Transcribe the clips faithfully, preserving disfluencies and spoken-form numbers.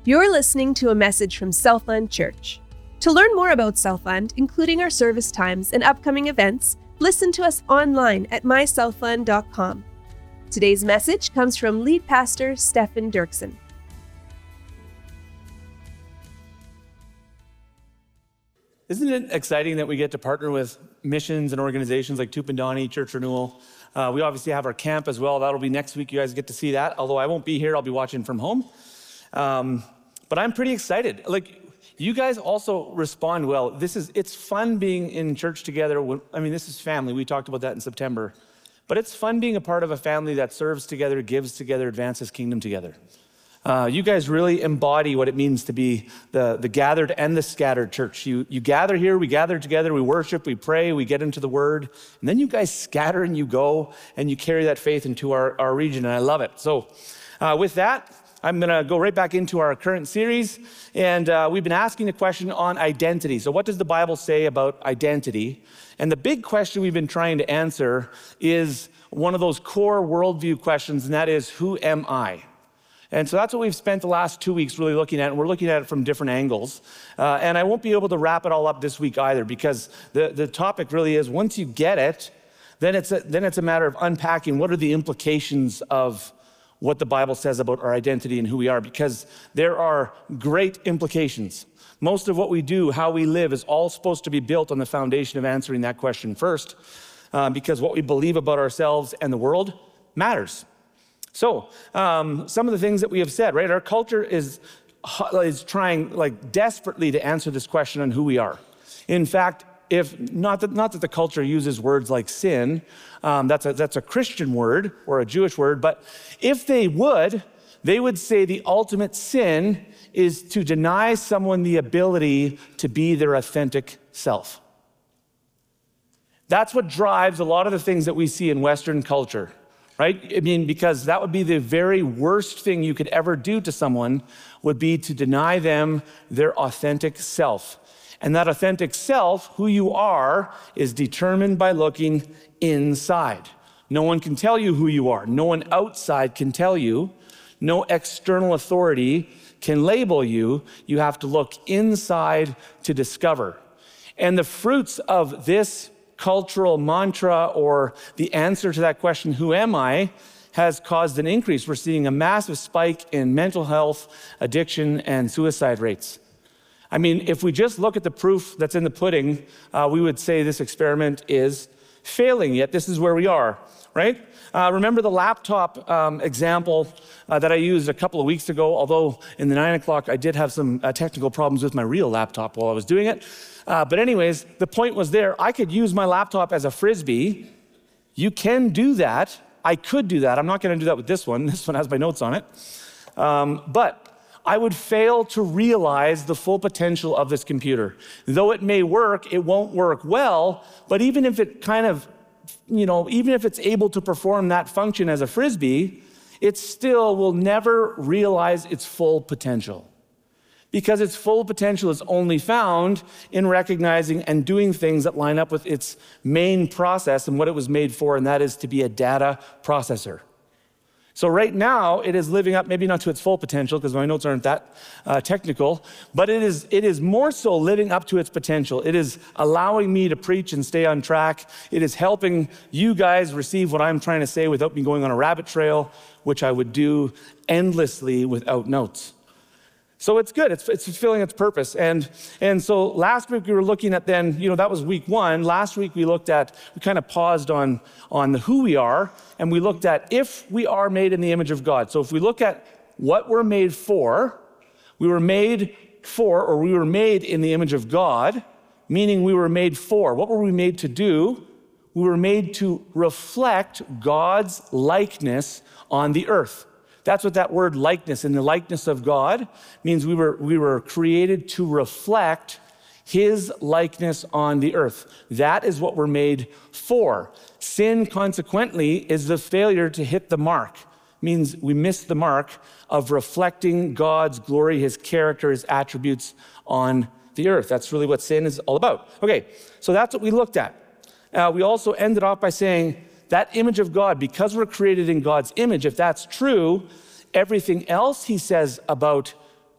You're listening to a message from Southland Church. To learn more about Southland, including our service times and upcoming events, listen to us online at my southland dot com. Today's message comes from lead pastor Stefan Dirksen. Isn't it exciting that we get to partner with missions and organizations like Tupandani, Church Renewal? Uh, we obviously have our camp as well. That'll be next week. You guys get to see that. Although I won't be here, I'll be watching from home. Um, but I'm pretty excited. Like, you guys also respond well. This is, it's fun being in church together. When, I mean, this is family. We talked about that in September. But it's fun being a part of a family that serves together, gives together, advances kingdom together. Uh, you guys really embody what it means to be the, the gathered and the scattered church. You, you gather here, we gather together, we worship, we pray, we get into the word, and then you guys scatter and you go and you carry that faith into our, our region, and I love it. So uh, with that, I'm gonna go right back into our current series, and uh, we've been asking a question on identity. So what does the Bible say about identity? And the big question we've been trying to answer is one of those core worldview questions, and that is, who am I? And so that's what we've spent the last two weeks really looking at, and we're looking at it from different angles. Uh, and I won't be able to wrap it all up this week either, because the, the topic really is, once you get it, then it's, a, then it's a matter of unpacking what are the implications of what the Bible says about our identity and who we are, because there are great implications. Most of what we do, how we live, is all supposed to be built on the foundation of answering that question first, uh, because what we believe about ourselves and the world matters. So, um, some of the things that we have said, right? Our culture is, is trying like desperately to answer this question on who we are. In fact, if not that, not that the culture uses words like sin, um, that's a, that's a Christian word or a Jewish word, but if they would, they would say the ultimate sin is to deny someone the ability to be their authentic self. That's what drives a lot of the things that we see in Western culture. Right? I mean, because that would be the very worst thing you could ever do to someone, would be to deny them their authentic self. And that authentic self, who you are, is determined by looking inside. No one can tell you who you are. No one outside can tell you. No external authority can label you. You have to look inside to discover. And the fruits of this cultural mantra, or the answer to that question, who am I, has caused an increase. We're seeing a massive spike in mental health, addiction, and suicide rates. I mean, if we just look at the proof that's in the pudding, uh, we would say this experiment is failing, yet this is where we are, right? Uh, remember the laptop um, example uh, that I used a couple of weeks ago, although in the nine o'clock I did have some uh, technical problems with my real laptop while I was doing it. Uh, but anyways, the point was there, I could use my laptop as a Frisbee. You can do that. I could do that. I'm not gonna do that with this one. This one has my notes on it. Um, but I would fail to realize the full potential of this computer. Though it may work, it won't work well, but even if it kind of, you know, even if it's able to perform that function as a Frisbee, it still will never realize its full potential. Because its full potential is only found in recognizing and doing things that line up with its main process and what it was made for, and that is to be a data processor. So right now, it is living up, maybe not to its full potential, because my notes aren't that uh, technical, but it is, it is more so living up to its potential. It is allowing me to preach and stay on track. It is helping you guys receive what I'm trying to say without me going on a rabbit trail, which I would do endlessly without notes. So it's good, it's, it's fulfilling its purpose. And, and so last week we were looking at then, you know, that was week one. Last week we looked at, we kind of paused on, on the who we are, and we looked at if we are made in the image of God. So if we look at what we're made for, we were made for, or we were made in the image of God, meaning we were made for. What were we made to do? We were made to reflect God's likeness on the earth. That's what that word likeness, in the likeness of God, means we were, we were created to reflect his likeness on the earth. That is what we're made for. Sin, consequently, is the failure to hit the mark. Means we miss the mark of reflecting God's glory, his character, his attributes on the earth. That's really what sin is all about. Okay, so that's what we looked at. Uh, we also ended off by saying, that image of God, because we're created in God's image, if that's true, everything else he says about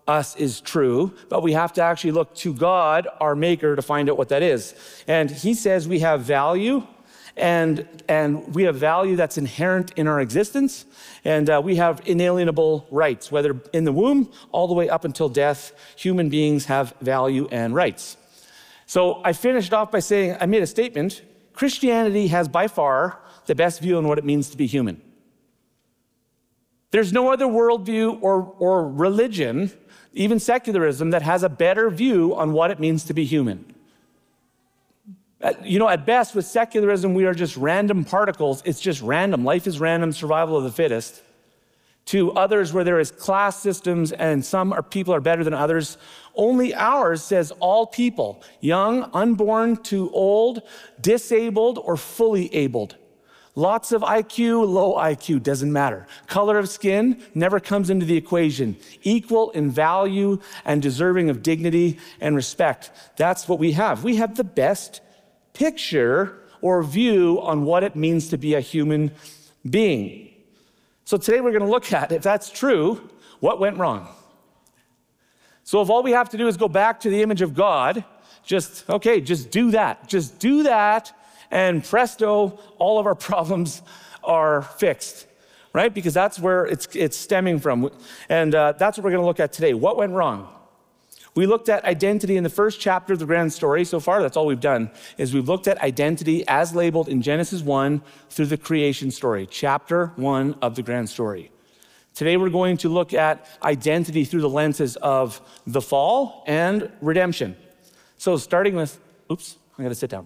us is true, but we have to actually look to God, our maker, to find out what that is. And he says we have value, and, and we have value that's inherent in our existence, and uh, we have inalienable rights, whether in the womb all the way up until death. Human beings have value and rights. So I finished off by saying, I made a statement, Christianity has by far the best view on what it means to be human. There's no other worldview or, or religion, even secularism, that has a better view on what it means to be human. You know, at best, with secularism, we are just random particles. It's just random. Life is random, survival of the fittest. To others where there is class systems and some are, people are better than others. Only ours says all people, young, unborn to old, disabled, or fully abled. Lots of I Q, low I Q, doesn't matter. Color of skin never comes into the equation. Equal in value and deserving of dignity and respect. That's what we have. We have the best picture or view on what it means to be a human being. So today we're going to look at, if that's true, what went wrong? So if all we have to do is go back to the image of God, just, okay, just do that. Just do that, and presto, all of our problems are fixed, right? Because that's where it's, it's stemming from. And uh, that's what we're going to look at today. What went wrong? We looked at identity in the first chapter of the grand story. So far, that's all we've done, is we've looked at identity as labeled in Genesis one through the creation story, chapter one of the grand story. Today, we're going to look at identity through the lenses of the fall and redemption. So starting with, oops, I gotta sit down.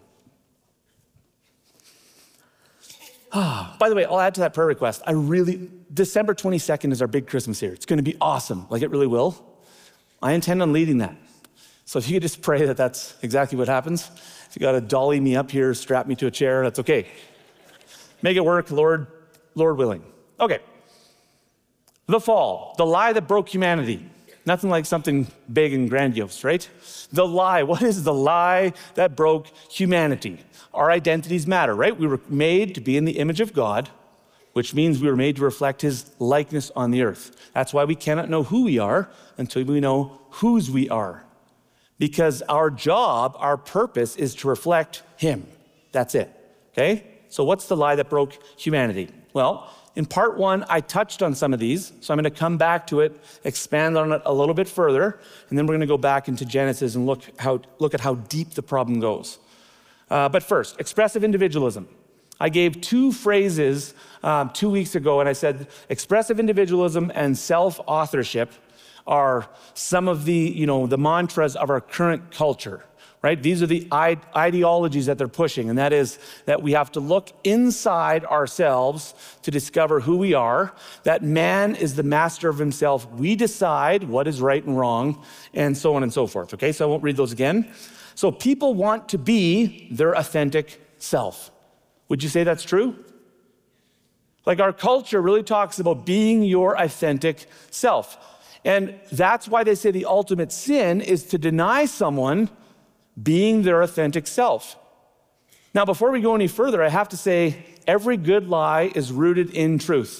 Ah, by the way, I'll add to that prayer request. I really, December twenty-second is our big Christmas here. It's gonna be awesome, like it really will. I intend on leading that. So if you could just pray that that's exactly what happens. If you gotta dolly me up here, strap me to a chair, that's okay. Make it work, Lord, Lord willing. Okay. The fall, the lie that broke humanity. Nothing like something big and grandiose, right? The lie, what is the lie that broke humanity? Our identities matter, right? We were made to be in the image of God, which means we were made to reflect his likeness on the earth. That's why we cannot know who we are until we know whose we are. Because our job, our purpose is to reflect him. That's it, okay? So what's the lie that broke humanity? Well, in part one, I touched on some of these, so I'm gonna come back to it, expand on it a little bit further, and then we're gonna go back into Genesis and look, how, look at how deep the problem goes. Uh, but first, expressive individualism. I gave two phrases um, two weeks ago, and I said expressive individualism and self-authorship are some of the, you know, the mantras of our current culture, right? These are the ide- ideologies that they're pushing, and that is that we have to look inside ourselves to discover who we are, that man is the master of himself. We decide what is right and wrong, and so on and so forth, okay? So I won't read those again. So people want to be their authentic self. Would you say that's true? Like our culture really talks about being your authentic self. And that's why they say the ultimate sin is to deny someone being their authentic self. Now, before we go any further, I have to say every good lie is rooted in truth.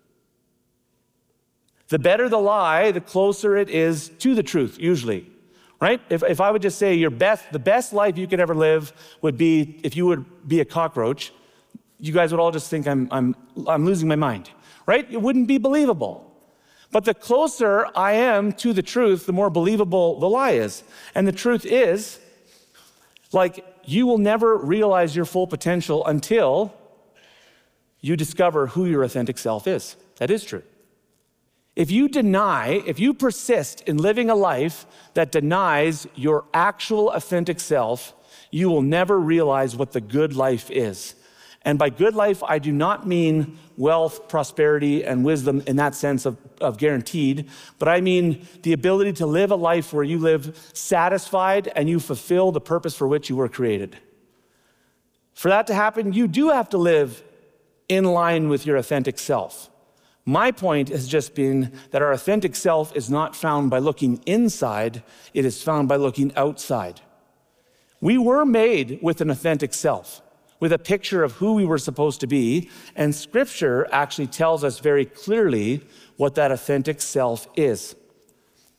The better the lie, the closer it is to the truth, usually. Right? If, if I would just say your best, the best life you could ever live would be if you would be a cockroach, you guys would all just think I'm, I'm, I'm losing my mind, right? It wouldn't be believable. But the closer I am to the truth, the more believable the lie is. And the truth is, like, you will never realize your full potential until you discover who your authentic self is. That is true. If you deny, if you persist in living a life that denies your actual authentic self, you will never realize what the good life is. And by good life, I do not mean wealth, prosperity, and wisdom in that sense of, of guaranteed, but I mean the ability to live a life where you live satisfied and you fulfill the purpose for which you were created. For that to happen, you do have to live in line with your authentic self. My point has just been that our authentic self is not found by looking inside, it is found by looking outside. We were made with an authentic self, with a picture of who we were supposed to be, and Scripture actually tells us very clearly what that authentic self is.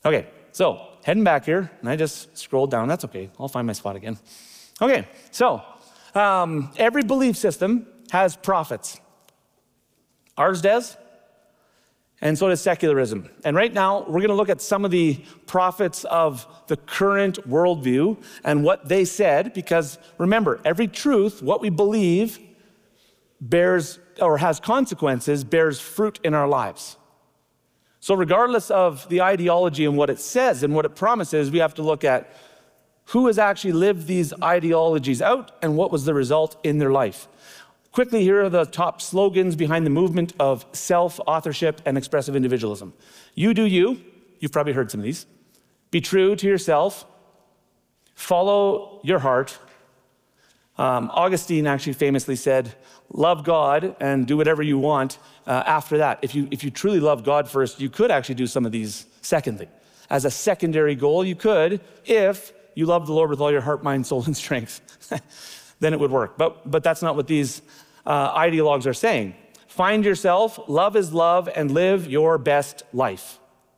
Okay, so heading back here, and I just scrolled down. That's okay. I'll find my spot again. Okay, so um, every belief system has prophets. Ours does, and so does secularism. And right now, we're going to look at some of the prophets of the current worldview and what they said, because remember, every truth, what we believe, bears or has consequences, bears fruit in our lives. So regardless of the ideology and what it says and what it promises, we have to look at who has actually lived these ideologies out and what was the result in their life. Quickly, here are the top slogans behind the movement of self-authorship and expressive individualism. You do you. You've probably heard some of these. Be true to yourself. Follow your heart. Um, Augustine actually famously said, love God and do whatever you want uh, after that. If you, if you truly love God first, you could actually do some of these secondly. As a secondary goal, you could, if you love the Lord with all your heart, mind, soul, and strength. Then it would work. But, but that's not what these uh, ideologues are saying. Find yourself, love is love, and live your best life.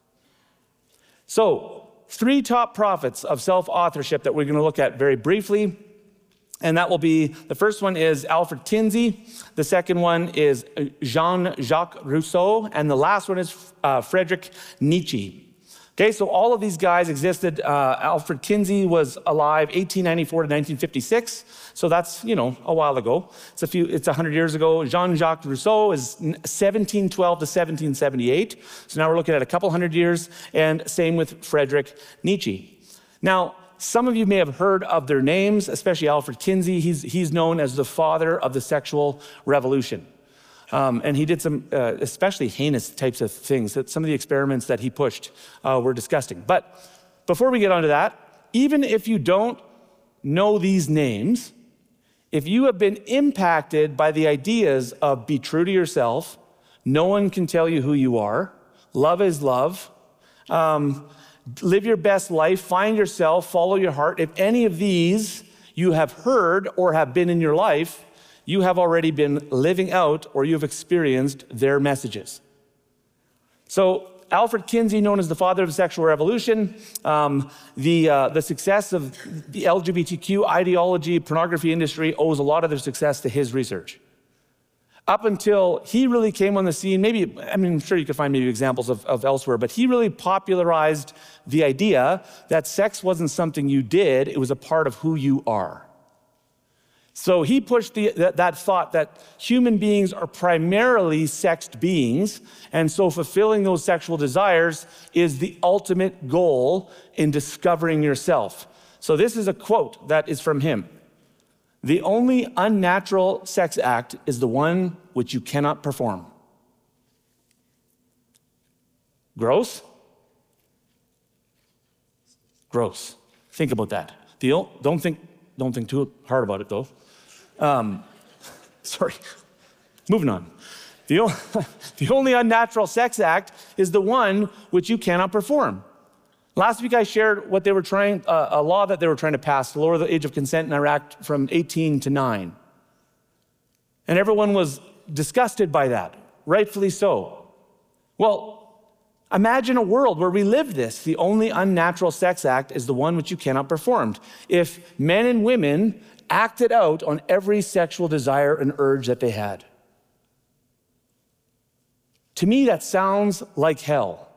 So, three top prophets of self-authorship that we're going to look at very briefly. And that will be, the first one is Alfred Kinsey, the second one is Jean-Jacques Rousseau, and the last one is uh, Friedrich Nietzsche. Okay, so all of these guys existed. Uh, Alfred Kinsey was alive eighteen ninety-four to nineteen fifty-six, so that's, you know, a while ago. It's a few, it's one hundred years ago. Jean-Jacques Rousseau is seventeen twelve to seventeen seventy-eight, so now we're looking at a couple hundred years, and same with Friedrich Nietzsche. Now, some of you may have heard of their names, especially Alfred Kinsey. He's, he's known as the father of the sexual revolution. Um, and he did some uh, especially heinous types of things. That some of the experiments that he pushed uh, were disgusting. But before we get onto that, even if you don't know these names, if you have been impacted by the ideas of be true to yourself, no one can tell you who you are, love is love, um, live your best life, find yourself, follow your heart, if any of these you have heard or have been in your life, you have already been living out or you've experienced their messages. So Alfred Kinsey, known as the father of the sexual revolution, um, the, uh, the success of the L G B T Q ideology, pornography industry owes a lot of their success to his research. Up until he really came on the scene, maybe, I mean, I'm sure you could find maybe examples of, of elsewhere, but he really popularized the idea that sex wasn't something you did, it was a part of who you are. So he pushed the, that, that thought that human beings are primarily sexed beings, and so fulfilling those sexual desires is the ultimate goal in discovering yourself. So this is a quote that is from him. The only unnatural sex act is the one which you cannot perform. Gross? Gross. Think about that. The, don't think, don't think too hard about it though. Um, sorry, moving on. The, o- the only unnatural sex act is the one which you cannot perform. Last week I shared what they were trying, uh, a law that they were trying to pass to lower the age of consent in Iraq from eighteen to nine. And everyone was disgusted by that, rightfully so. Well, imagine a world where we live this. The only unnatural sex act is the one which you cannot perform. If men and women acted out on every sexual desire and urge that they had. To me, that sounds like hell.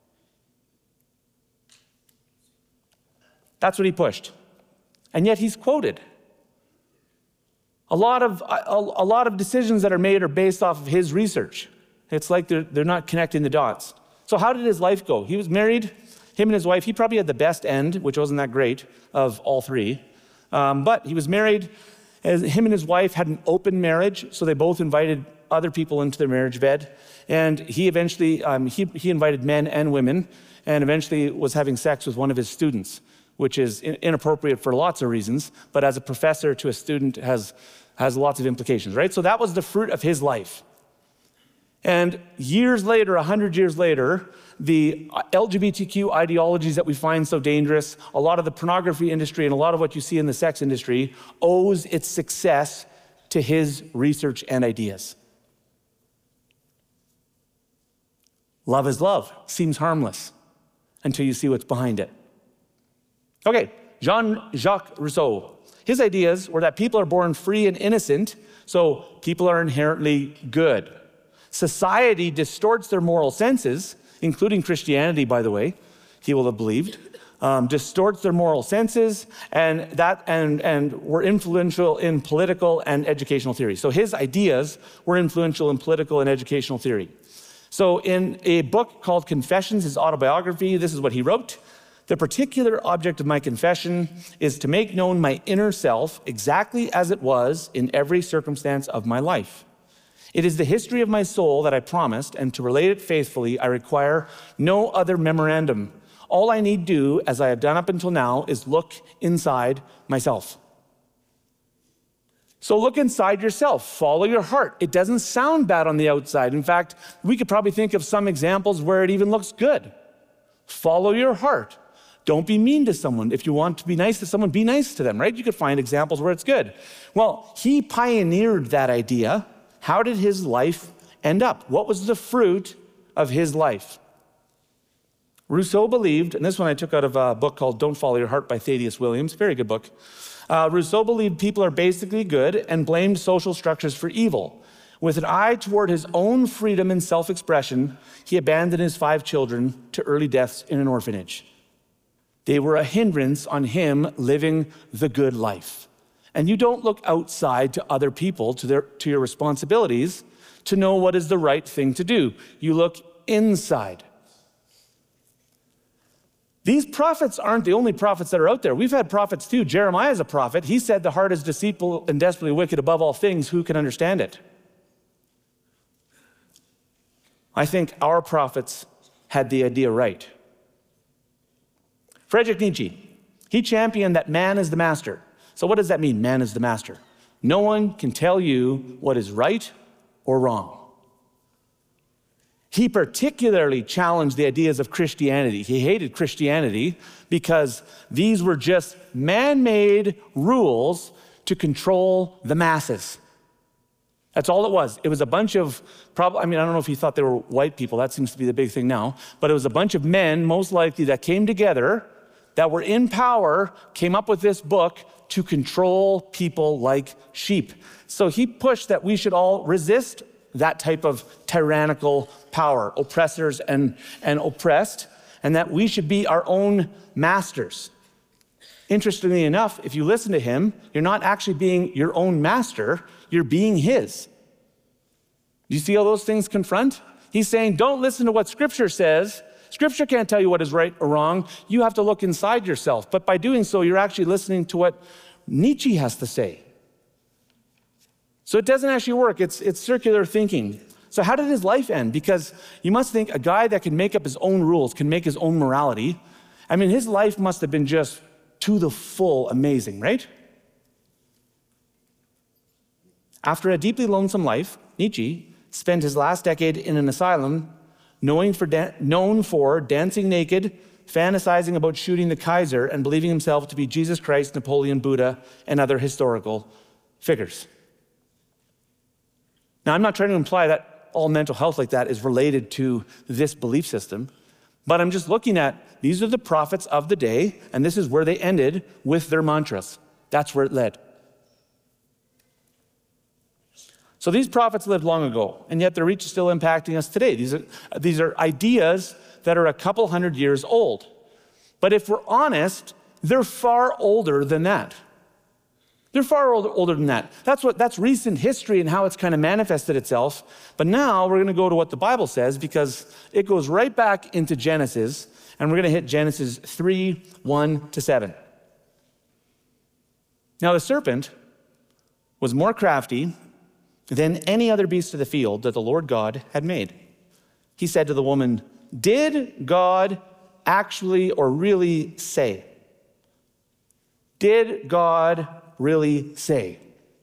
That's what he pushed. And yet he's quoted. A lot of, a, a lot of decisions that are made are based off of his research. It's like they're, they're not connecting the dots. So how did his life go? He was married, him and his wife, he probably had the best end, which wasn't that great, of all three. Um, but he was married, as him and his wife had an open marriage, so they both invited other people into their marriage bed. And he eventually, um, he, he invited men and women, and eventually was having sex with one of his students, which is in, inappropriate for lots of reasons, but as a professor to a student has, has lots of implications, right? So that was the fruit of his life. And years later, a hundred years later, the L G B T Q ideologies that we find so dangerous, a lot of the pornography industry and a lot of what you see in the sex industry owes its success to his research and ideas. Love is love, seems harmless. until you see what's behind it. Okay, Jean-Jacques Rousseau. His ideas were that people are born free and innocent, so people are inherently good. Society distorts their moral senses, including Christianity, by the way, he will have believed, um, distorts their moral senses, and that and, and were influential in political and educational theory. So his ideas were influential in political and educational theory. So in a book called Confessions, his autobiography, this is what he wrote. The particular object of my confession is to make known my inner self exactly as it was in every circumstance of my life. It is the history of my soul that I promised, and to relate it faithfully, I require no other memorandum. All I need do, as I have done up until now, is look inside myself. So look inside yourself, follow your heart. It doesn't sound bad on the outside. In fact, we could probably think of some examples where it even looks good. Follow your heart. Don't be mean to someone. If you want to be nice to someone, be nice to them, right? You could find examples where it's good. Well, he pioneered that idea. How did his life end up? What was the fruit of his life? Rousseau believed, and this one I took out of a book called Don't Follow Your Heart by Thaddeus Williams, very good book. Uh, Rousseau believed people are basically good and blamed social structures for evil. With an eye toward his own freedom and self-expression, he abandoned his five children to early deaths in an orphanage. They were a hindrance on him living the good life. And you don't look outside to other people, to, their, to your responsibilities, to know what is the right thing to do. You look inside. These prophets aren't the only prophets that are out there. We've had prophets too. Jeremiah is a prophet. He said the heart is deceitful and desperately wicked above all things. Who can understand it? I think our prophets had the idea right. Friedrich Nietzsche, he championed that man is the master. So what does that mean, man is the master? No one can tell you what is right or wrong. He particularly challenged the ideas of Christianity. He hated Christianity because these were just man-made rules to control the masses. That's all it was. It was a bunch of, prob- I mean, I don't know if he thought they were white people. That seems to be the big thing now. But it was a bunch of men, most likely, that came together, that were in power, came up with this book to control people like sheep. So he pushed that we should all resist that type of tyrannical power, oppressors and, and oppressed, and that we should be our own masters. Interestingly enough, if you listen to him, you're not actually being your own master, you're being his. Do you see how those things confront? He's saying, don't listen to what Scripture says. Scripture can't tell you what is right or wrong. You have to look inside yourself. But by doing so, you're actually listening to what Nietzsche has to say. So it doesn't actually work. It's, it's circular thinking. So how did his life end? Because you must think a guy that can make up his own rules, can make his own morality. I mean, his life must have been just to the full amazing, right? After a deeply lonesome life, Nietzsche spent his last decade in an asylum knowing for da- known for dancing naked, fantasizing about shooting the Kaiser, and believing himself to be Jesus Christ, Napoleon, Buddha, and other historical figures. Now, I'm not trying to imply that all mental health like that is related to this belief system, but I'm just looking at these are the prophets of the day, and this is where they ended with their mantras. That's where it led. So these prophets lived long ago, and yet their reach is still impacting us today. These are, these are ideas that are a couple hundred years old. But if we're honest, they're far older than that. They're far older, older than that. That's what that's recent history and how it's kind of manifested itself. But now we're going to go to what the Bible says, because it goes right back into Genesis, and we're going to hit Genesis three, one to seven. Now the serpent was more crafty than any other beast of the field that the Lord God had made. He said to the woman, "Did God actually or really say?" Did God really say?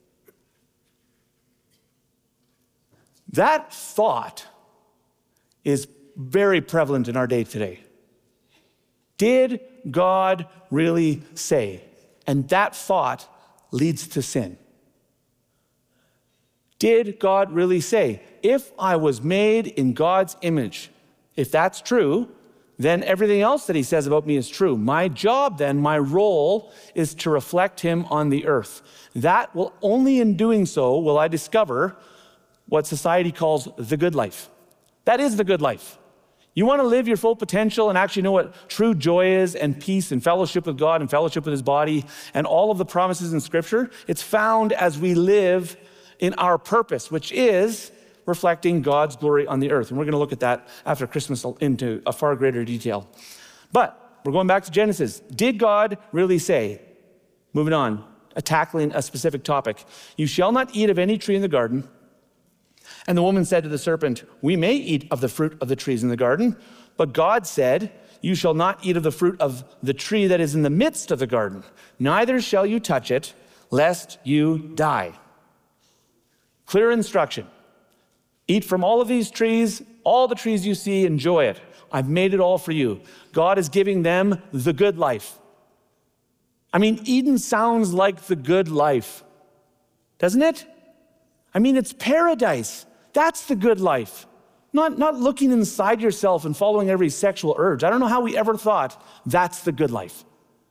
That thought is very prevalent in our day today. Did God really say? And that thought leads to sin. Did God really say? If I was made in God's image, if that's true, then everything else that he says about me is true. My job then, my role, is to reflect him on the earth. That will, only in doing so will I discover what society calls the good life. That is the good life. You want to live your full potential and actually know what true joy is and peace and fellowship with God and fellowship with his body and all of the promises in Scripture? It's found as we live in our purpose, which is reflecting God's glory on the earth. And we're going to look at that after Christmas into a far greater detail. But we're going back to Genesis. Did God really say, moving on, uh, tackling a specific topic, you shall not eat of any tree in the garden? And the woman said to the serpent, we may eat of the fruit of the trees in the garden, but God said, you shall not eat of the fruit of the tree that is in the midst of the garden, neither shall you touch it, lest you die. Clear instruction. Eat from all of these trees, all the trees you see, enjoy it. I've made it all for you. God is giving them the good life. I mean, Eden sounds like the good life, doesn't it? I mean, it's paradise. That's the good life. Not, not looking inside yourself and following every sexual urge. I don't know how we ever thought that's the good life.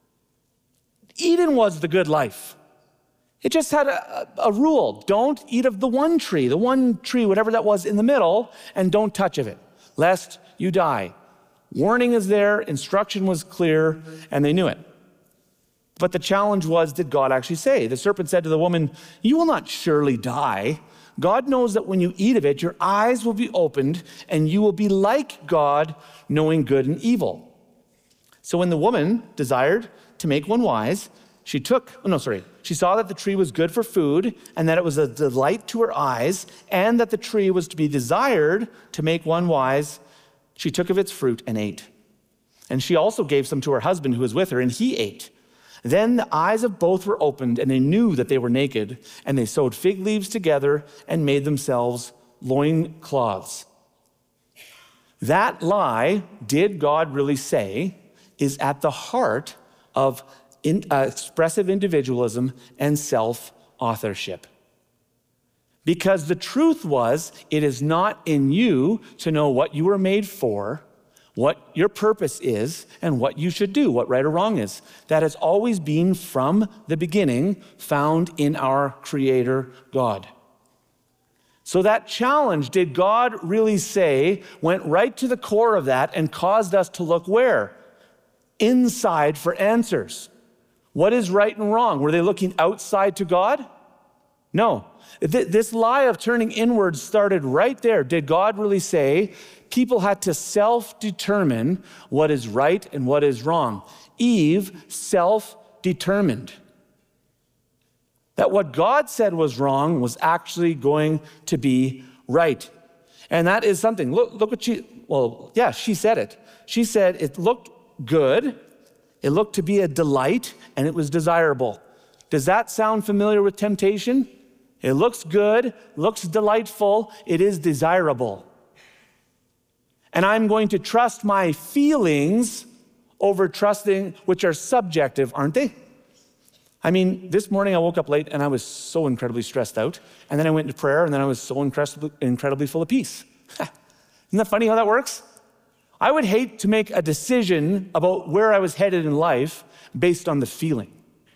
Eden was the good life. It just had a, a, a rule. Don't eat of the one tree, the one tree, whatever that was in the middle, and don't touch of it, lest you die. Warning is there, instruction was clear, and they knew it. But the challenge was, did God actually say? The serpent said to the woman, you will not surely die. God knows that when you eat of it, your eyes will be opened, and you will be like God, knowing good and evil. So when the woman desired to make one wise, she took, oh no, sorry, she saw that the tree was good for food and that it was a delight to her eyes and that the tree was to be desired to make one wise. She took of its fruit and ate. And she also gave some to her husband who was with her, and he ate. Then the eyes of both were opened, and they knew that they were naked, and they sewed fig leaves together and made themselves loincloths. That lie, did God really say, is at the heart of in, uh, expressive individualism and self-authorship. Because the truth was, it is not in you to know what you were made for, what your purpose is, and what you should do, what right or wrong is. That has always been from the beginning found in our Creator God. So that challenge, did God really say, went right to the core of that and caused us to look where? Inside for answers. What is right and wrong? Were they looking outside to God? No. This lie of turning inwards started right there. Did God really say people had to self-determine what is right and what is wrong? Eve self-determined that what God said was wrong was actually going to be right. And that is something. Look, look what she, well, yeah, she said it. She said it looked good, it looked to be a delight, and it was desirable. Does that sound familiar with temptation? It looks good, looks delightful, it is desirable. And I'm going to trust my feelings over trusting, which are subjective, aren't they? I mean, this morning I woke up late and I was so incredibly stressed out. And then I went to prayer and then I was so incredibly, incredibly full of peace. Isn't that funny how that works? I would hate to make a decision about where I was headed in life based on the feeling.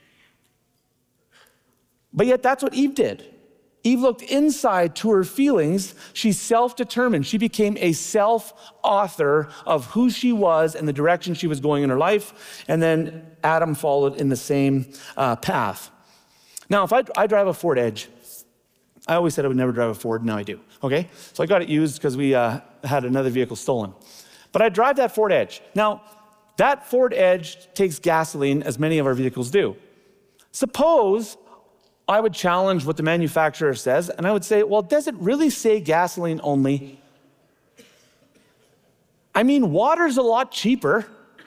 But yet that's what Eve did. Eve looked inside to her feelings. She's self-determined. She became a self-author of who she was and the direction she was going in her life. And then Adam followed in the same uh, path. Now, if I, I drive a Ford Edge, I always said I would never drive a Ford, now I do, okay? So I got it used because we uh, had another vehicle stolen. But I drive that Ford Edge. Now, that Ford Edge takes gasoline, as many of our vehicles do. Suppose I would challenge what the manufacturer says, and I would say, well, does it really say gasoline only? I mean, water's a lot cheaper,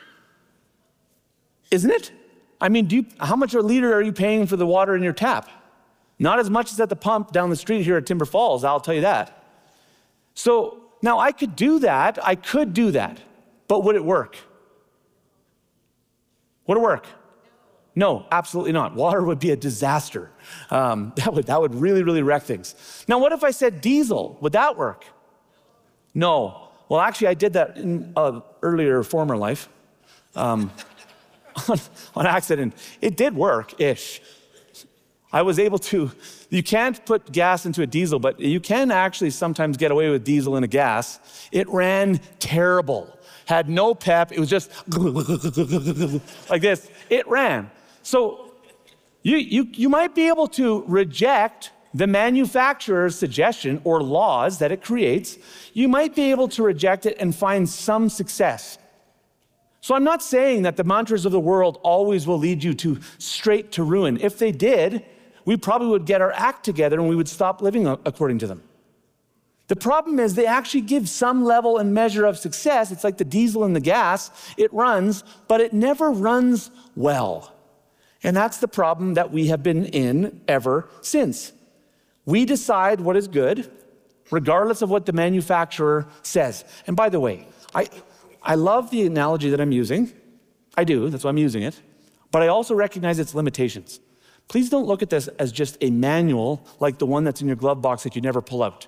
isn't it? I mean, do you, how much a liter are you paying for the water in your tap? Not as much as at the pump down the street here at Timber Falls, I'll tell you that. So now I could do that, I could do that, but would it work? Would it work? No, absolutely not. Water would be a disaster. Um, that would, that would really, really wreck things. Now, what if I said diesel? Would that work? No. well, actually, I did that in an earlier former life um, on, on accident. It did work-ish. I was able to, you can't put gas into a diesel, but you can actually sometimes get away with diesel in a gas. It ran terrible, had no pep. It was just like this. It ran. So you, you, you might be able to reject the manufacturer's suggestion or laws that it creates. You might be able to reject it and find some success. So I'm not saying that the mantras of the world always will lead you to straight to ruin. If they did, we probably would get our act together and we would stop living according to them. The problem is they actually give some level and measure of success. It's like the diesel and the gas. It runs, but it never runs well. And that's the problem that we have been in ever since. We decide what is good, regardless of what the manufacturer says. And by the way, I, I love the analogy that I'm using. I do, that's why I'm using it. But I also recognize its limitations. Please don't look at this as just a manual like the one that's in your glove box that you never pull out.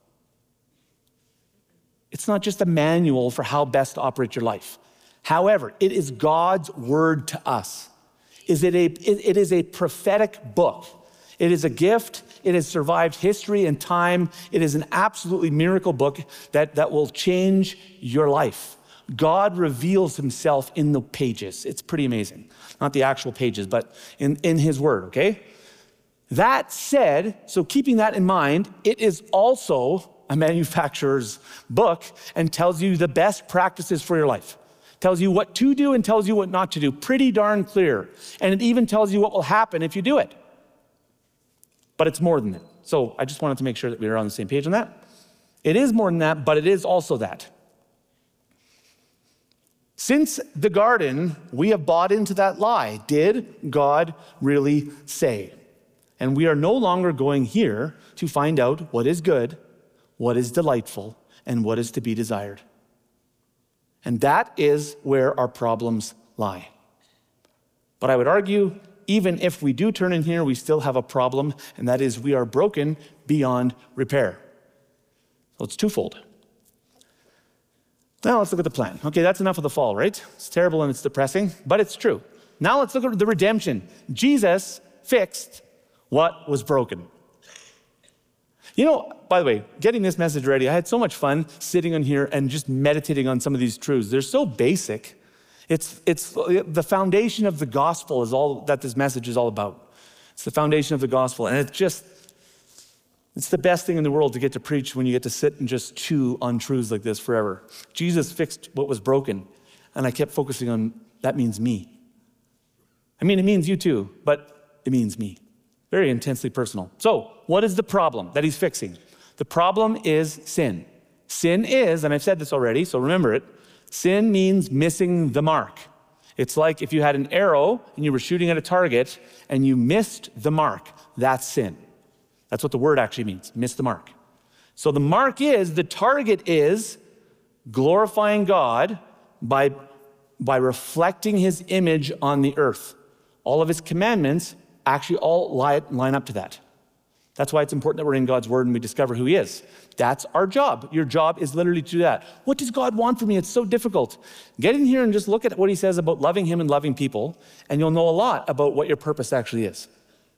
It's not just a manual for how best to operate your life. However, it is God's word to us. Is it, a, it is a prophetic book. It is a gift. It has survived history and time. It is an absolutely miracle book that, that will change your life. God reveals himself in the pages. It's pretty amazing. Not the actual pages, but in, in his word, okay? That said, so keeping that in mind, it is also a manufacturer's book and tells you the best practices for your life. Tells you what to do and tells you what not to do. Pretty darn clear. And it even tells you what will happen if you do it. But it's more than that. So I just wanted to make sure that we were on the same page on that. It is more than that, but it is also that. Since the garden, we have bought into that lie. Did God really say? And we are no longer going here to find out what is good, what is delightful, and what is to be desired. And that is where our problems lie. But I would argue, even if we do turn in here, we still have a problem, and that is we are broken beyond repair. So it's twofold. Now let's look at the plan. Okay, that's enough of the fall, right? It's terrible and it's depressing, but it's true. Now let's look at the redemption. Jesus fixed what was broken. You know, by the way, getting this message ready, I had so much fun sitting on here and just meditating on some of these truths. They're so basic. It's, it's the foundation of the gospel is all that this message is all about. It's the foundation of the gospel, and it's just, it's the best thing in the world to get to preach when you get to sit and just chew on truths like this forever. Jesus fixed what was broken, and I kept focusing on, that means me. I mean, it means you too, but it means me. Very intensely personal. So, what is the problem that he's fixing? The problem is sin. Sin is, and I've said this already, so remember it, sin means missing the mark. It's like if you had an arrow and you were shooting at a target and you missed the mark, that's sin. That's what the word actually means, miss the mark. So the mark is, the target is glorifying God by, by reflecting his image on the earth. All of his commandments actually all line, line up to that. That's why it's important that we're in God's word and we discover who he is. That's our job. Your job is literally to do that. What does God want from me? It's so difficult. Get in here and just look at what he says about loving him and loving people, and you'll know a lot about what your purpose actually is.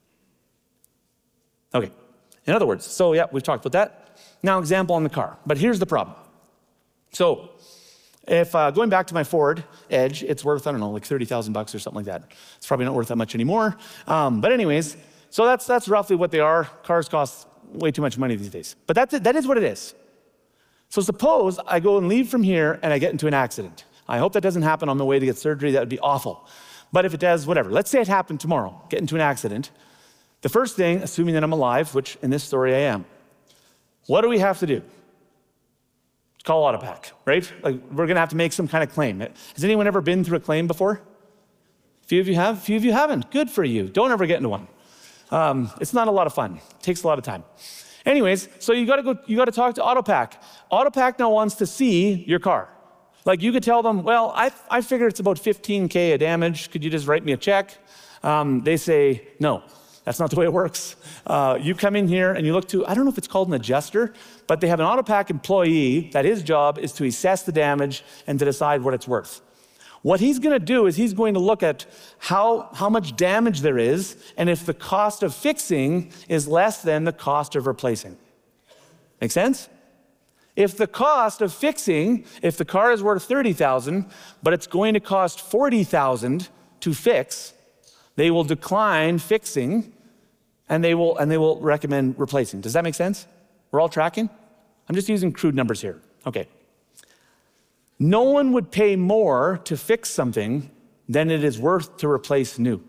Okay, in other words, so yeah, we've talked about that. Now, example on the car, but here's the problem. So, if uh, going back to my Ford Edge, it's worth, I don't know, like thirty thousand bucks or something like that. It's probably not worth that much anymore. Um, but anyways, so that's that's roughly what they are. Cars cost way too much money these days. But that's it, that is what it is. So suppose I go and leave from here and I get into an accident. I hope that doesn't happen on my way to get surgery. That would be awful. But if it does, whatever. Let's say it happened tomorrow, get into an accident. The first thing, assuming that I'm alive, which in this story I am, what do we have to do? Call Autopack, right? Like, we're gonna have to make some kind of claim. Has anyone ever been through a claim before? A few of you have, a few of you haven't. Good for you. Don't ever get into one. Um, it's not a lot of fun. It takes a lot of time. Anyways, so you gotta go, you gotta talk to Autopack. Autopack now wants to see your car. Like, you could tell them, well, I, I figure it's about fifteen K a damage. Could you just write me a check? Um, they say, no. That's not the way it works. Uh, you come in here and you look to, I don't know if it's called an adjuster, but they have an Autopac employee that his job is to assess the damage and to decide what it's worth. What he's going to do is he's going to look at how, how much damage there is and if the cost of fixing is less than the cost of replacing. Make sense? If the cost of fixing, if the car is worth thirty thousand dollars, but it's going to cost forty thousand dollars to fix, they will decline fixing and they will and they will recommend replacing. Does that make sense? We're all tracking? I'm just using crude numbers here. Okay. No one would pay more to fix something than it is worth to replace new.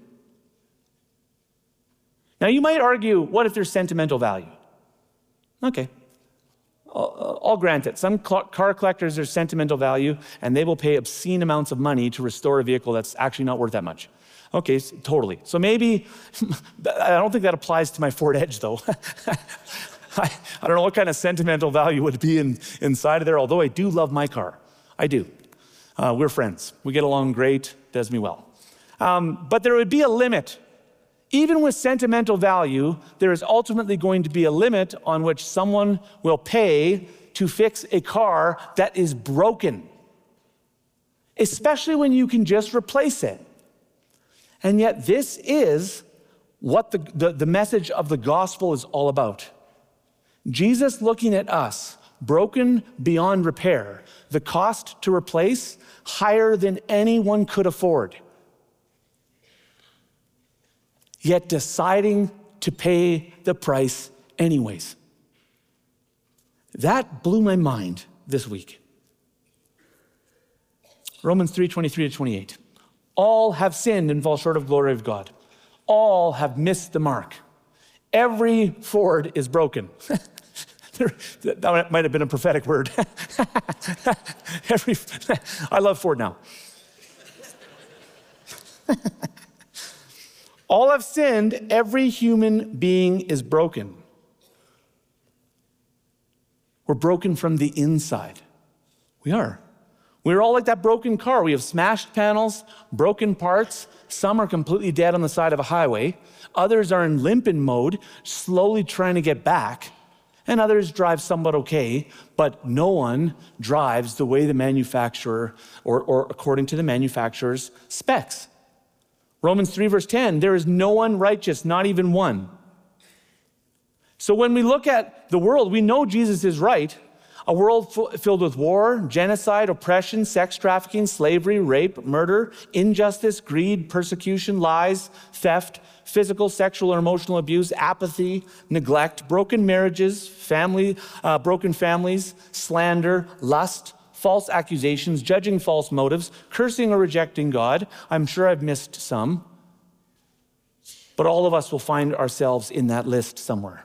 Now you might argue, what if there's sentimental value? Okay. I'll, I'll grant it. Some car collectors, there's sentimental value, and they will pay obscene amounts of money to restore a vehicle that's actually not worth that much. Okay, so, totally. So maybe, I don't think that applies to my Ford Edge, though. I, I don't know what kind of sentimental value would be in, inside of there, although I do love my car. I do. Uh, we're friends. We get along great, does me well. Um, but there would be a limit. Even with sentimental value, there is ultimately going to be a limit on which someone will pay to fix a car that is broken, especially when you can just replace it. And yet this is what the, the, the message of the gospel is all about. Jesus looking at us, broken beyond repair, the cost to replace higher than anyone could afford, yet deciding to pay the price anyways. That blew my mind this week. Romans three, twenty-three to twenty-eight. All have sinned and fall short of the glory of God. All have missed the mark. Every Ford is broken. That might have been a prophetic word. Every, I love Ford now. All have sinned, every human being is broken. We're broken from the inside. We are. We're all like that broken car. We have smashed panels, broken parts. Some are completely dead on the side of a highway. Others are in limping mode, slowly trying to get back. And others drive somewhat okay, but no one drives the way the manufacturer or, or according to the manufacturer's specs. Romans three, verse ten, there is no one righteous, not even one. So when we look at the world, we know Jesus is right. A world f- filled with war, genocide, oppression, sex trafficking, slavery, rape, murder, injustice, greed, persecution, lies, theft, physical, sexual, or emotional abuse, apathy, neglect, broken marriages, family, uh, broken families, slander, lust, false accusations, judging false motives, cursing or rejecting God. I'm sure I've missed some. But all of us will find ourselves in that list somewhere.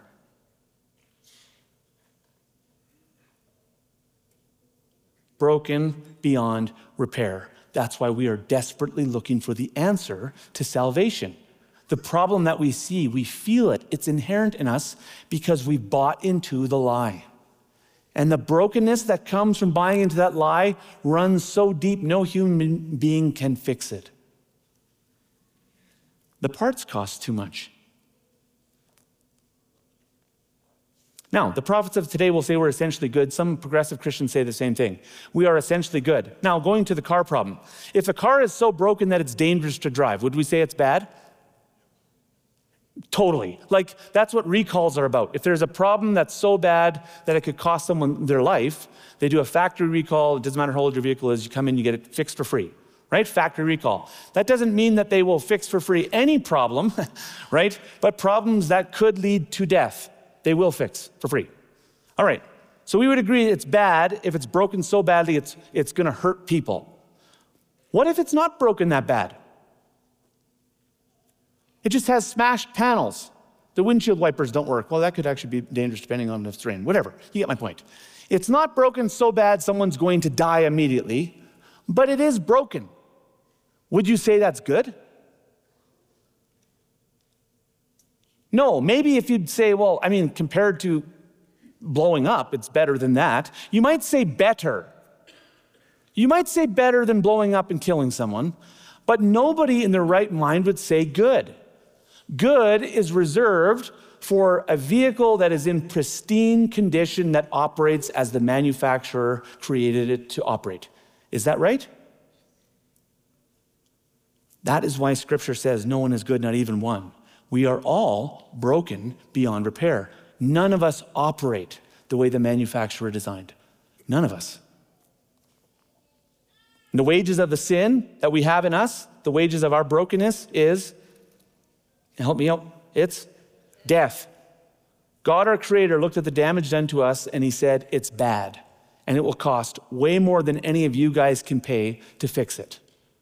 Broken beyond repair. That's why we are desperately looking for the answer to salvation. The problem that we see, we feel it. It's inherent in us because we bought into the lie. And the brokenness that comes from buying into that lie runs so deep, no human being can fix it. The parts cost too much. Now, the prophets of today will say we're essentially good. Some progressive Christians say the same thing. We are essentially good. Now, going to the car problem. If a car is so broken that it's dangerous to drive, would we say it's bad? Totally. Like, that's what recalls are about. If there's a problem that's so bad that it could cost someone their life, they do a factory recall. It doesn't matter how old your vehicle is. You come in, you get it fixed for free, right? Factory recall. That doesn't mean that they will fix for free any problem, right? But problems that could lead to death, they will fix for free. All right. So we would agree it's bad if it's broken so badly it's, it's going to hurt people. What if it's not broken that bad? It just has smashed panels. The windshield wipers don't work. Well, that could actually be dangerous depending on if it's rain. Whatever. You get my point. It's not broken so bad someone's going to die immediately, but it is broken. Would you say that's good? No. Maybe if you'd say, well, I mean, compared to blowing up, it's better than that. You might say better. You might say better than blowing up and killing someone, but nobody in their right mind would say good. Good is reserved for a vehicle that is in pristine condition that operates as the manufacturer created it to operate. Is that right? That is why Scripture says no one is good, not even one. We are all broken beyond repair. None of us operate the way the manufacturer designed. None of us. And the wages of the sin that we have in us, the wages of our brokenness is, help me out, it's death. God, our Creator, looked at the damage done to us and he said, it's bad. And it will cost way more than any of you guys can pay to fix it.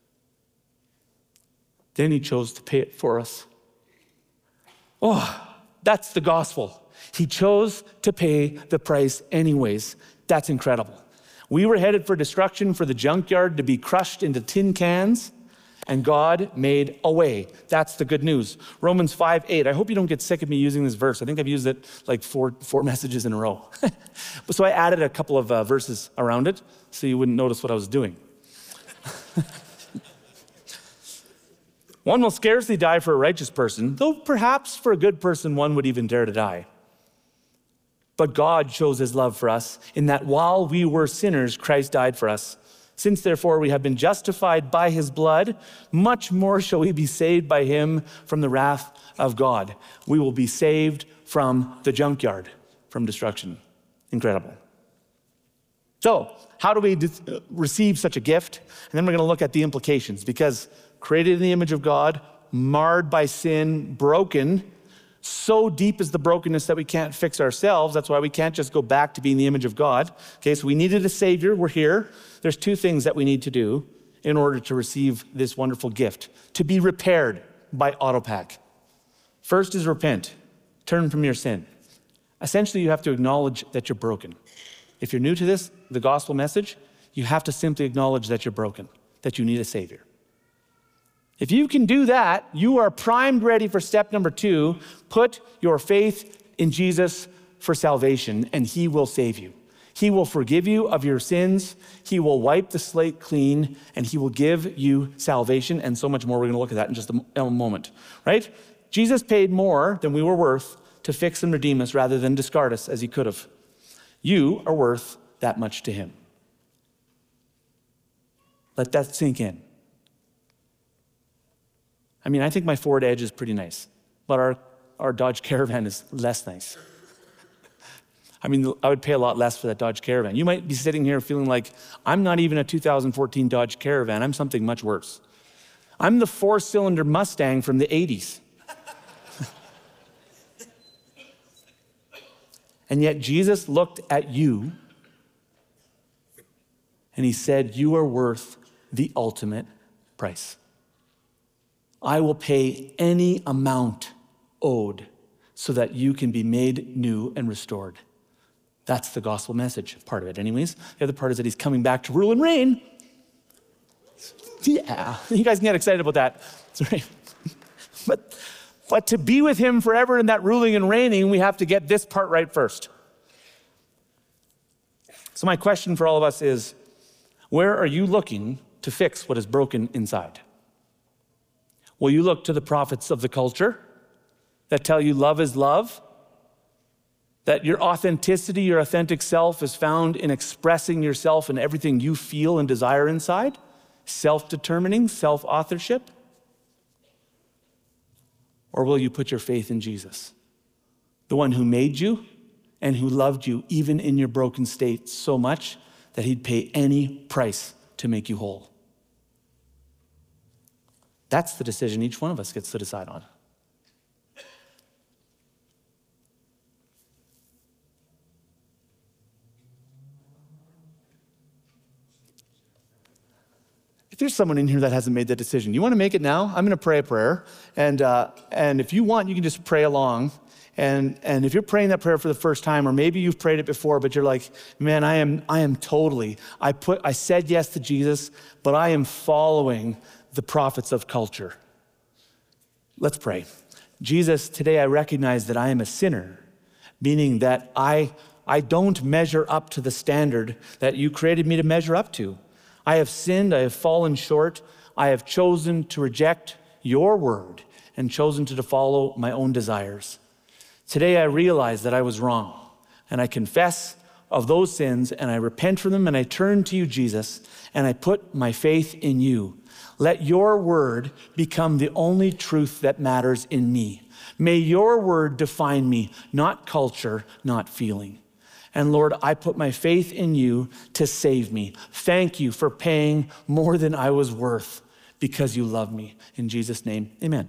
Then he chose to pay it for us. Oh, that's the gospel. He chose to pay the price anyways. That's incredible. We were headed for destruction, for the junkyard to be crushed into tin cans, and God made a way. That's the good news. Romans five eight. I hope you don't get sick of me using this verse. I think I've used it like four, four messages in a row. So I added a couple of uh, verses around it so you wouldn't notice what I was doing. One will scarcely die for a righteous person, though perhaps for a good person one would even dare to die. But God shows his love for us in that while we were sinners, Christ died for us. Since therefore we have been justified by his blood, much more shall we be saved by him from the wrath of God. We will be saved from the junkyard, from destruction. Incredible. So, how do we receive such a gift? And then we're going to look at the implications, because created in the image of God, marred by sin, broken. So deep is the brokenness that we can't fix ourselves. That's why we can't just go back to being the image of God. Okay, so we needed a Savior. We're here. There's two things that we need to do in order to receive this wonderful gift, to be repaired by Autopack. First is repent. Turn from your sin. Essentially, you have to acknowledge that you're broken. If you're new to this, the gospel message, you have to simply acknowledge that you're broken, that you need a Savior. If you can do that, you are primed ready for step number two. Put your faith in Jesus for salvation, and he will save you. He will forgive you of your sins. He will wipe the slate clean, and he will give you salvation and so much more. We're going to look at that in just a moment, right? Jesus paid more than we were worth to fix and redeem us rather than discard us as he could have. You are worth that much to him. Let that sink in. I mean, I think my Ford Edge is pretty nice, but our, our Dodge Caravan is less nice. I mean, I would pay a lot less for that Dodge Caravan. You might be sitting here feeling like, I'm not even a two thousand fourteen Dodge Caravan, I'm something much worse. I'm the four-cylinder Mustang from the eighties. And yet Jesus looked at you and he said, you are worth the ultimate price. I will pay any amount owed so that you can be made new and restored. That's the gospel message, part of it anyways. The other part is that he's coming back to rule and reign. Yeah, you guys can get excited about that. Sorry. But, but to be with him forever in that ruling and reigning, we have to get this part right first. So my question for all of us is, where are you looking to fix what is broken inside? Will you look to the prophets of the culture that tell you love is love? That your authenticity, your authentic self is found in expressing yourself in everything you feel and desire inside? Self-determining, self-authorship? Or will you put your faith in Jesus, the one who made you and who loved you even in your broken state so much that he'd pay any price to make you whole? That's the decision each one of us gets to decide on. If there's someone in here that hasn't made that decision, you want to make it now? I'm going to pray a prayer. And, uh, and if you want, you can just pray along. And, and if you're praying that prayer for the first time, or maybe you've prayed it before, but you're like, man, I am, I am totally, I put, I said yes to Jesus, but I am following the prophets of culture. Let's pray. Jesus, today I recognize that I am a sinner, meaning that I, I don't measure up to the standard that you created me to measure up to. I have sinned, I have fallen short, I have chosen to reject your word and chosen to follow my own desires. Today I realize that I was wrong, and I confess of those sins, and I repent from them, and I turn to you, Jesus, and I put my faith in you. Let your word become the only truth that matters in me. May your word define me, not culture, not feeling. And Lord, I put my faith in you to save me. Thank you for paying more than I was worth because you love me. In Jesus' name, amen.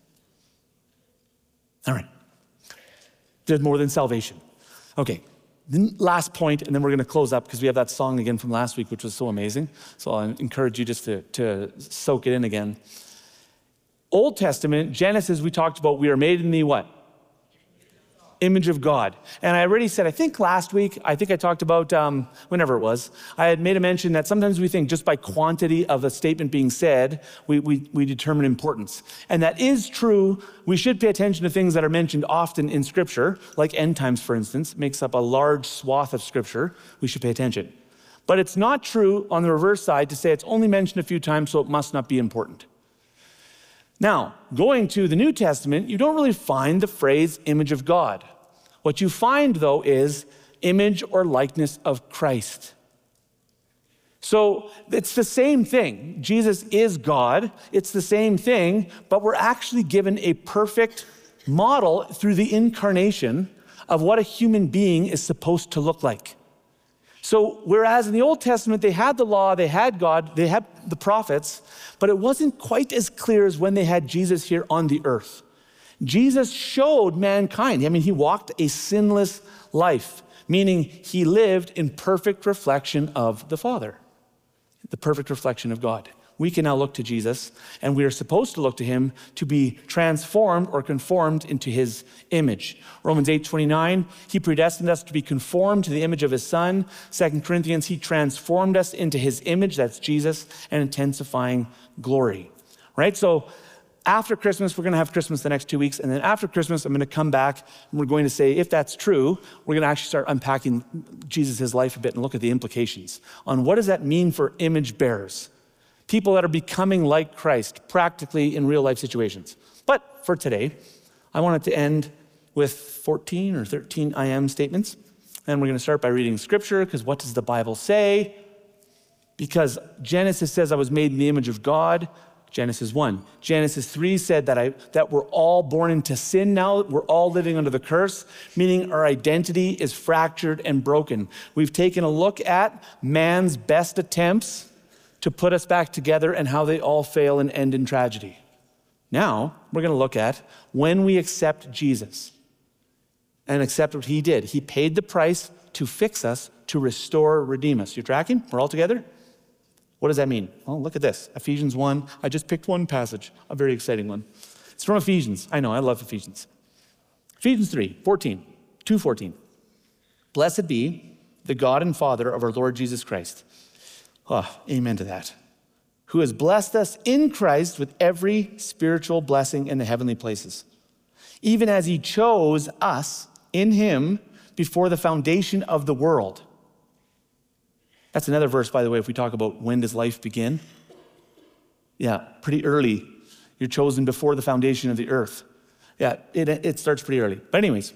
All right. There's more than salvation. Okay, last point, and then we're going to close up because we have that song again from last week, which was so amazing. So I encourage you just to, to soak it in again. Old Testament, Genesis, we talked about we are made in the what? Image of God. And I already said, I think last week, I think I talked about, um, whenever it was, I had made a mention that sometimes we think just by quantity of a statement being said, we, we, we determine importance. And that is true. We should pay attention to things that are mentioned often in Scripture, like end times, for instance, makes up a large swath of Scripture. We should pay attention. But it's not true on the reverse side to say it's only mentioned a few times, so it must not be important. Now, going to the New Testament, you don't really find the phrase image of God. What you find, though, is image or likeness of Christ. So it's the same thing. Jesus is God. It's the same thing, but we're actually given a perfect model through the incarnation of what a human being is supposed to look like. So whereas in the Old Testament, they had the law, they had God, they had the prophets, but it wasn't quite as clear as when they had Jesus here on the earth. Jesus showed mankind. I mean, he walked a sinless life, meaning he lived in perfect reflection of the Father, the perfect reflection of God. We can now look to Jesus, and we are supposed to look to him to be transformed or conformed into his image. Romans eight twenty-nine, he predestined us to be conformed to the image of his Son. Second Corinthians, he transformed us into his image, that's Jesus, and intensifying glory, right? So after Christmas, we're going to have Christmas the next two weeks, and then after Christmas, I'm going to come back, and we're going to say, if that's true, we're going to actually start unpacking Jesus' life a bit and look at the implications on what does that mean for image bearers. People that are becoming like Christ practically in real life situations. But for today, I wanted to end with fourteen or thirteen I am statements. And we're going to start by reading scripture, because what does the Bible say? Because Genesis says I was made in the image of God. Genesis one. Genesis three said that, I, that we're all born into sin now. We're all living under the curse, meaning our identity is fractured and broken. We've taken a look at man's best attempts to put us back together and how they all fail and end in tragedy. Now, we're going to look at when we accept Jesus and accept what he did. He paid the price to fix us, to restore, redeem us. You tracking? We're all together? What does that mean? Well, look at this. Ephesians one. I just picked one passage, a very exciting one. It's from Ephesians. I know, I love Ephesians. Ephesians three, fourteen, two fourteen. Blessed be the God and Father of our Lord Jesus Christ. Oh, amen to that. Who has blessed us in Christ with every spiritual blessing in the heavenly places, even as he chose us in him before the foundation of the world. That's another verse, by the way, if we talk about when does life begin. Yeah, pretty early. You're chosen before the foundation of the earth. Yeah, it, it starts pretty early. But anyways,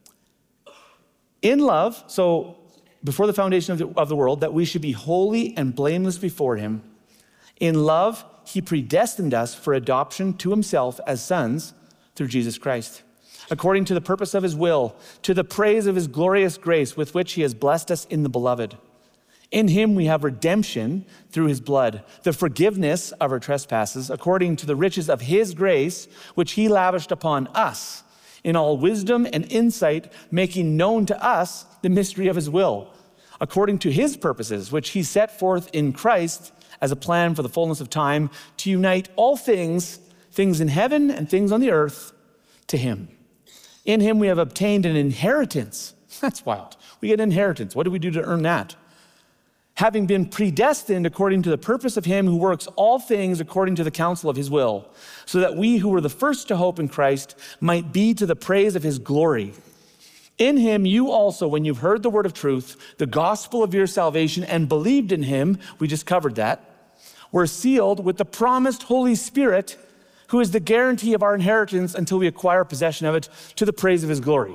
in love, so before the foundation of the, of the world, that we should be holy and blameless before him. In love, he predestined us for adoption to himself as sons through Jesus Christ, according to the purpose of his will, to the praise of his glorious grace with which he has blessed us in the beloved. In him we have redemption through his blood, the forgiveness of our trespasses, according to the riches of his grace, which he lavished upon us in all wisdom and insight, making known to us the mystery of his will, according to his purposes, which he set forth in Christ as a plan for the fullness of time, to unite all things, things in heaven and things on the earth, to him. In him we have obtained an inheritance. That's wild. We get an inheritance. What do we do to earn that? Having been predestined according to the purpose of him who works all things according to the counsel of his will, so that we who were the first to hope in Christ might be to the praise of his glory. In him you also, when you've heard the word of truth, the gospel of your salvation, and believed in him, we just covered that, were sealed with the promised Holy Spirit, who is the guarantee of our inheritance until we acquire possession of it to the praise of his glory.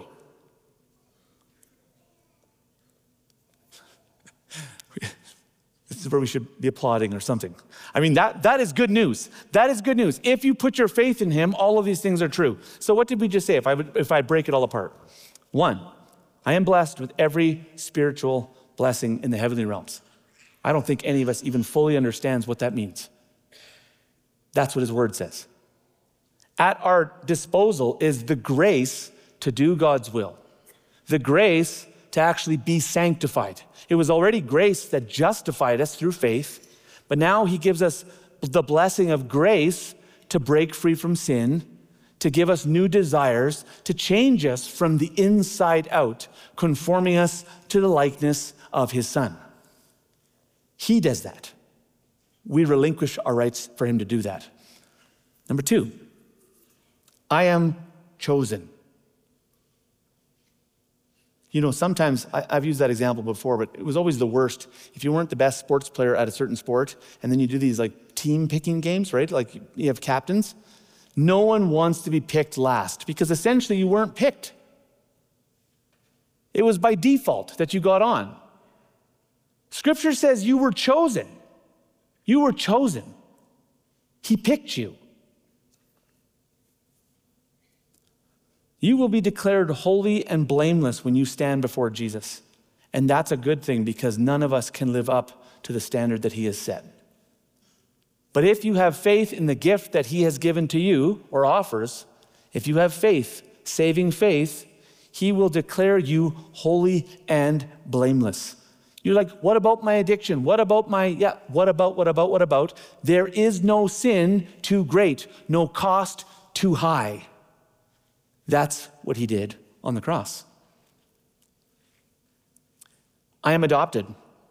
This is where we should be applauding or something. I mean, that, that is good news. That is good news. If you put your faith in him, all of these things are true. So what did we just say if I, would, if I break it all apart? One, I am blessed with every spiritual blessing in the heavenly realms. I don't think any of us even fully understands what that means. That's what his word says. At our disposal is the grace to do God's will, the grace to actually be sanctified. It was already grace that justified us through faith, but now he gives us the blessing of grace to break free from sin, to give us new desires, to change us from the inside out, conforming us to the likeness of his Son. He does that. We relinquish our rights for him to do that. Number two, I am chosen. You know, sometimes, I, I've used that example before, but it was always the worst. If you weren't the best sports player at a certain sport, and then you do these like team picking games, right? Like you have captains. No one wants to be picked last because essentially you weren't picked. It was by default that you got on. Scripture says you were chosen. You were chosen. He picked you. You will be declared holy and blameless when you stand before Jesus. And that's a good thing because none of us can live up to the standard that he has set. But if you have faith in the gift that he has given to you or offers, if you have faith, saving faith, he will declare you holy and blameless. You're like, what about my addiction? What about my, yeah, what about, what about, what about? There is no sin too great, no cost too high. That's what he did on the cross. I am adopted.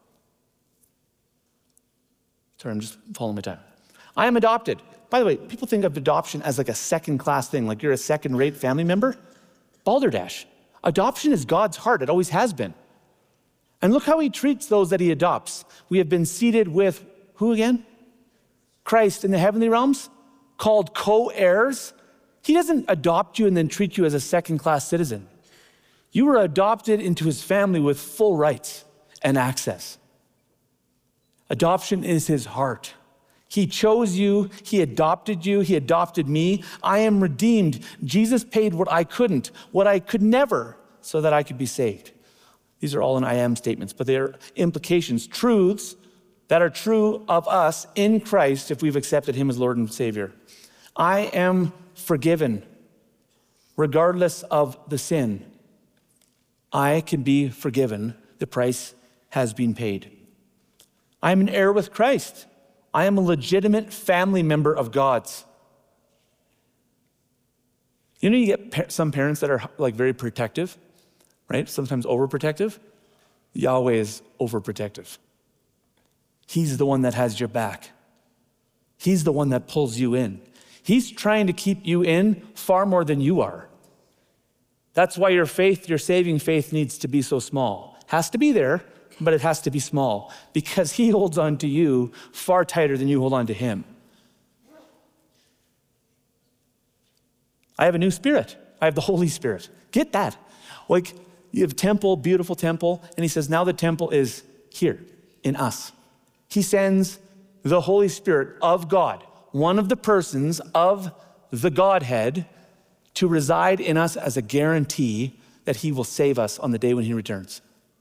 Sorry, I'm just following my time. I am adopted. By the way, people think of adoption as like a second-class thing, like you're a second-rate family member. Balderdash. Adoption is God's heart. It always has been. And look how he treats those that he adopts. We have been seated with, who again? Christ in the heavenly realms, called co-heirs. He doesn't adopt you and then treat you as a second-class citizen. You were adopted into his family with full rights and access. Adoption is his heart. He chose you, he adopted you, he adopted me. I am redeemed. Jesus paid what I couldn't, what I could never, so that I could be saved. These are all in I am statements, but they are implications, truths that are true of us in Christ if we've accepted him as Lord and Savior. I am forgiven, regardless of the sin. I can be forgiven. The price has been paid. I am an heir with Christ. I am a legitimate family member of God's. You know, you get pa- some parents that are like very protective, right? Sometimes overprotective. Yahweh is overprotective. He's the one that has your back. He's the one that pulls you in. He's trying to keep you in far more than you are. That's why your faith, your saving faith, needs to be so small. Has to be there, but it has to be small because he holds on to you far tighter than you hold on to him. I have a new spirit. I have the Holy Spirit. Get that? Like you have temple, beautiful temple, and he says now the temple is here in us. He sends the Holy Spirit of God, one of the persons of the Godhead, to reside in us as a guarantee that he will save us on the day when he returns.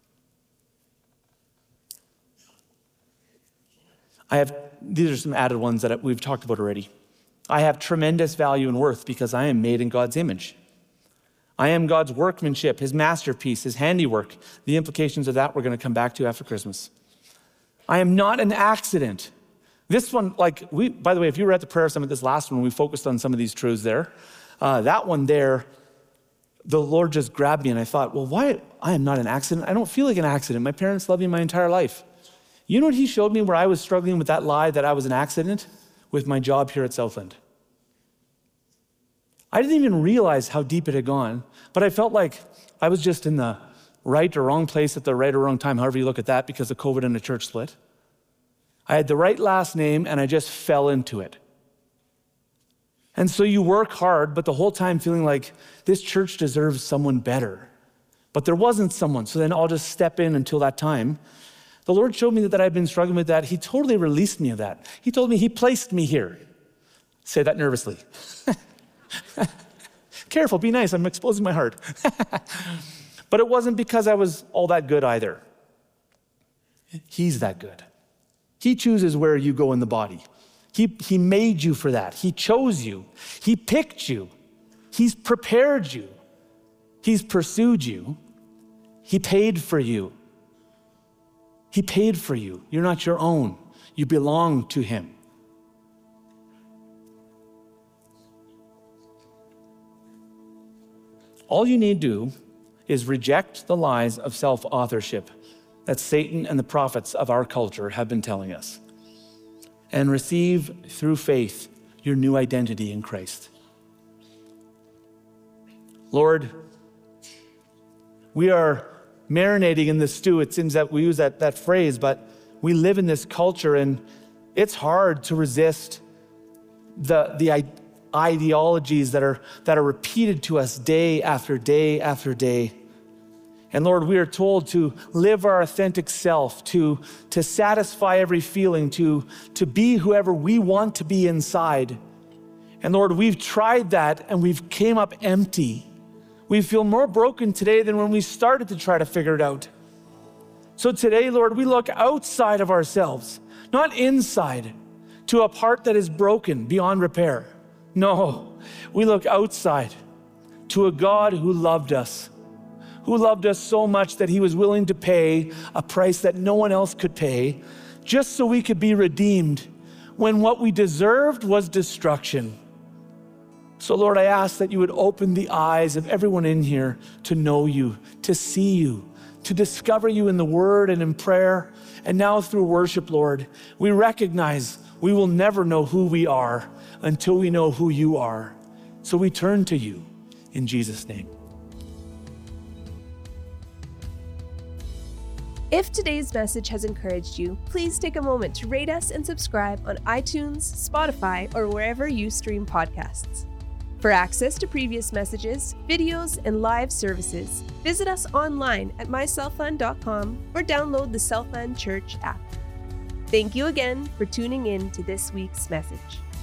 I have, these are some added ones that we've talked about already. I have tremendous value and worth because I am made in God's image. I am God's workmanship, his masterpiece, his handiwork. The implications of that we're going to come back to after Christmas. I am not an accident. This one, like, we, by the way, if you were at the prayer summit, this last one, we focused on some of these truths there. Uh, that one there, the Lord just grabbed me and I thought, well, why? I am not an accident. I don't feel like an accident. My parents loved me my entire life. You know what he showed me where I was struggling with that lie that I was an accident? With my job here at Southland. I didn't even realize how deep it had gone, but I felt like I was just in the right or wrong place at the right or wrong time, however you look at that, because of COVID and the church split. I had the right last name and I just fell into it. And so you work hard, but the whole time feeling like this church deserves someone better. But there wasn't someone, so then I'll just step in until that time. The Lord showed me that, that I've been struggling with that. He totally released me of that. He told me he placed me here. Say that nervously. Careful, be nice, I'm exposing my heart. But it wasn't because I was all that good either. He's that good. He chooses where you go in the body. He, he made you for that. He chose you. He picked you. He's prepared you. He's pursued you. He paid for you. He paid for you. You're not your own. You belong to him. All you need to do is reject the lies of self-authorship that Satan and the prophets of our culture have been telling us, and receive through faith your new identity in Christ. Lord, we are marinating in the stew. It seems that we use that, that phrase, but we live in this culture and it's hard to resist the, the ideologies that are, that are repeated to us day after day after day. And Lord, we are told to live our authentic self, to, to satisfy every feeling, to, to be whoever we want to be inside. And Lord, we've tried that and we've came up empty. We feel more broken today than when we started to try to figure it out. So today, Lord, we look outside of ourselves, not inside, to a part that is broken beyond repair. No, we look outside to a God who loved us, who loved us so much that he was willing to pay a price that no one else could pay, just so we could be redeemed when what we deserved was destruction. So Lord, I ask that you would open the eyes of everyone in here to know you, to see you, to discover you in the word and in prayer. And now through worship, Lord, we recognize we will never know who we are until we know who you are. So we turn to you in Jesus' name. If today's message has encouraged you, please take a moment to rate us and subscribe on iTunes, Spotify, or wherever you stream podcasts. For access to previous messages, videos, and live services, visit us online at my self fund dot com or download the Self Fund Church app. Thank you again for tuning in to this week's message.